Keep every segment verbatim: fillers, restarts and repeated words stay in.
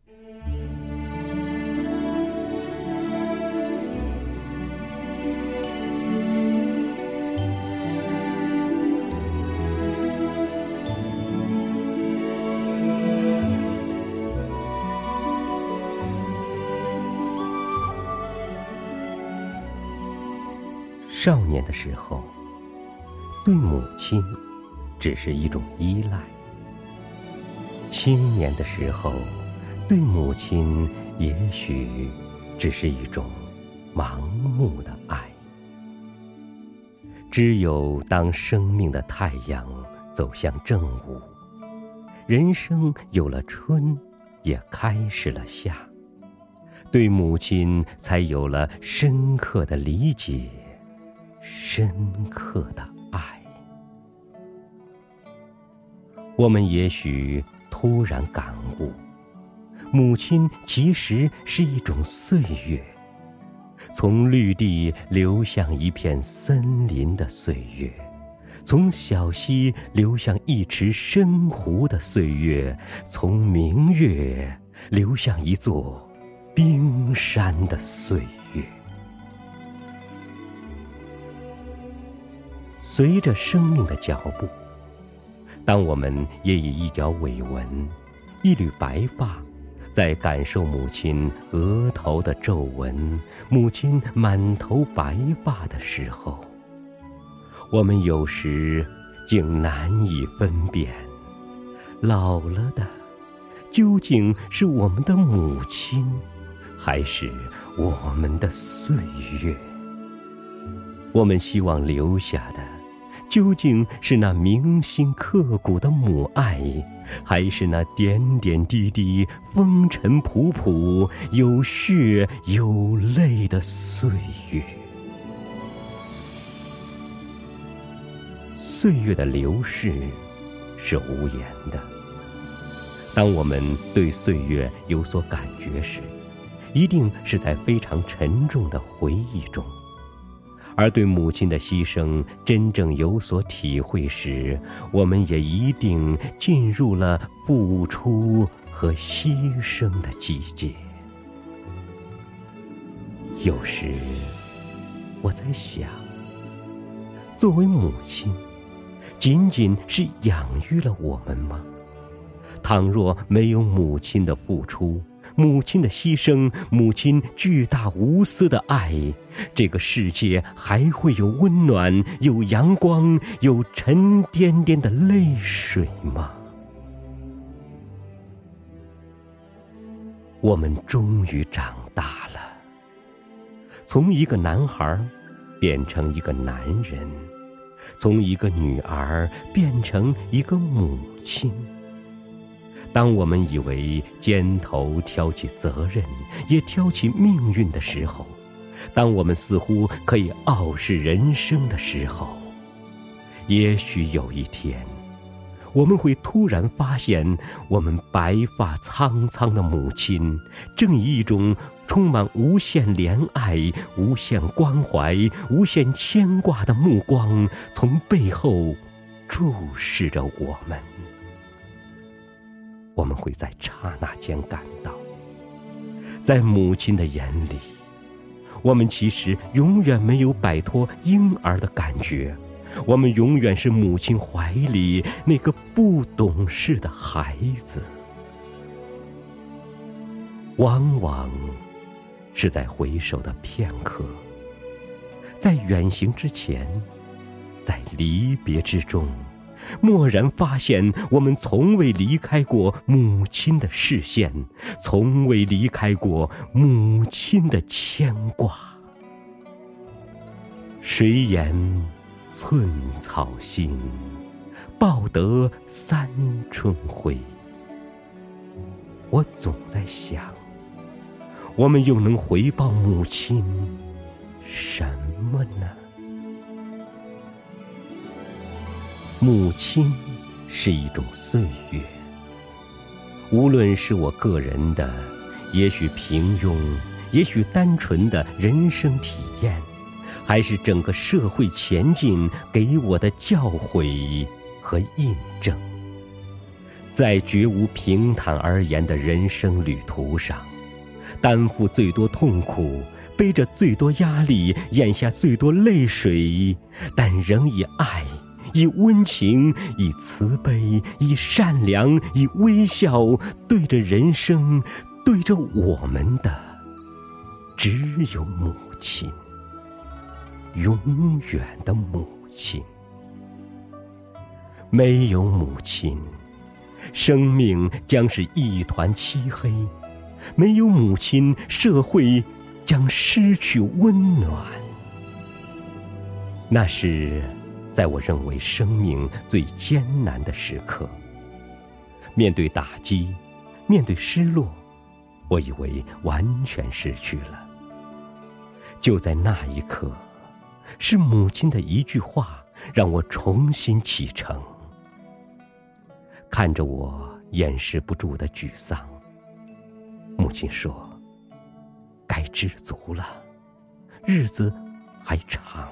少年的时候，对母亲只是一种依赖；青年的时候，对母亲也许只是一种盲目的爱。只有当生命的太阳走向正午，人生有了春，也开始了夏，对母亲才有了深刻的理解，深刻的爱。我们也许突然感悟，母亲其实是一种岁月，从绿地流向一片森林的岁月，从小溪流向一池深湖的岁月，从明月流向一座冰山的岁月。随着生命的脚步，当我们也以一角尾纹，一缕白发，在感受母亲额头的皱纹，母亲满头白发的时候，我们有时竟难以分辨，老了的究竟是我们的母亲，还是我们的岁月？我们希望留下的究竟是那铭心刻骨的母爱，还是那点点滴滴风尘仆仆有血有泪的岁月？岁月的流逝是无言的，当我们对岁月有所感觉时，一定是在非常沉重的回忆中，而对母亲的牺牲真正有所体会时，我们也一定进入了付出和牺牲的季节。有时我在想，作为母亲，仅仅是养育了我们吗？倘若没有母亲的付出，母亲的牺牲，母亲巨大无私的爱，这个世界还会有温暖，有阳光，有沉甸甸的泪水吗？我们终于长大了，从一个男孩变成一个男人，从一个女儿变成一个母亲。当我们以为肩头挑起责任，也挑起命运的时候，当我们似乎可以傲视人生的时候，也许有一天，我们会突然发现，我们白发苍苍的母亲，正以一种充满无限怜爱、无限关怀、无限牵挂的目光，从背后注视着我们。我们会在刹那间感到，在母亲的眼里，我们其实永远没有摆脱婴儿的感觉，我们永远是母亲怀里那个不懂事的孩子。往往是在回首的片刻，在远行之前，在离别之中，蓦然发现我们从未离开过母亲的视线，从未离开过母亲的牵挂。谁言寸草心，报得三春晖。我总在想，我们又能回报母亲什么呢？母亲是一种岁月，无论是我个人的，也许平庸，也许单纯的人生体验，还是整个社会前进给我的教诲和印证。 在绝无平坦而言的人生旅途上，担负最多痛苦，背着最多压力，咽下最多泪水，但仍以爱，以温情，以慈悲，以善良，以微笑，对着人生，对着我们的，只有母亲，永远的母亲。没有母亲，生命将是一团漆黑；没有母亲，社会将失去温暖。那是在我认为生命最艰难的时刻，面对打击，面对失落，我以为完全失去了。就在那一刻，是母亲的一句话让我重新启程。看着我掩饰不住的沮丧，母亲说：“该知足了，日子还长。”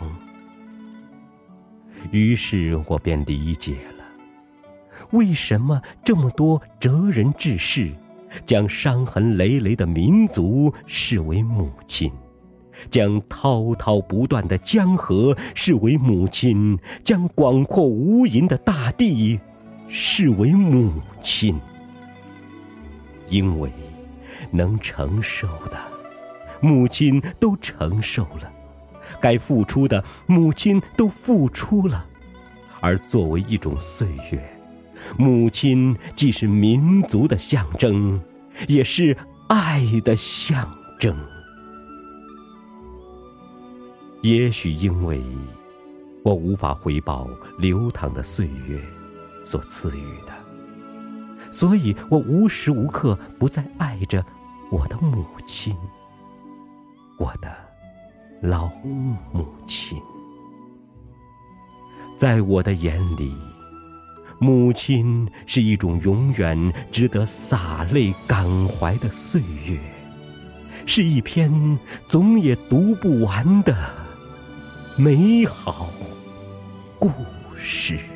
于是我便理解了，为什么这么多哲人志士将伤痕累累的民族视为母亲，将滔滔不断的江河视为母亲，将广阔无垠的大地视为母亲。因为能承受的，母亲都承受了；该付出的，母亲都付出了。而作为一种岁月，母亲既是民族的象征，也是爱的象征。也许因为我无法回报流淌的岁月所赐予的，所以我无时无刻不在爱着我的母亲，我的老母亲。在我的眼里，母亲是一种永远值得洒泪感怀的岁月，是一篇总也读不完的美好故事。